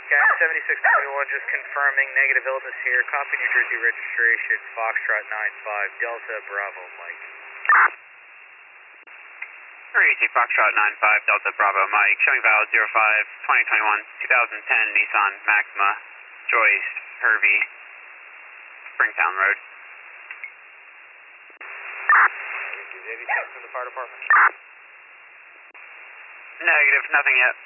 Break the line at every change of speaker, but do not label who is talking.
Gang 7621 just confirming negative illness here. Copy New Jersey registration, Foxtrot 95, Delta Bravo Mike.
Easy, Foxtrot 95, Delta Bravo Mike, showing valid 05, 2021, 2010 Nissan Maxima, Joyce, Hervey, Springtown Road.
Is anything from the fire department?
Negative, nothing yet.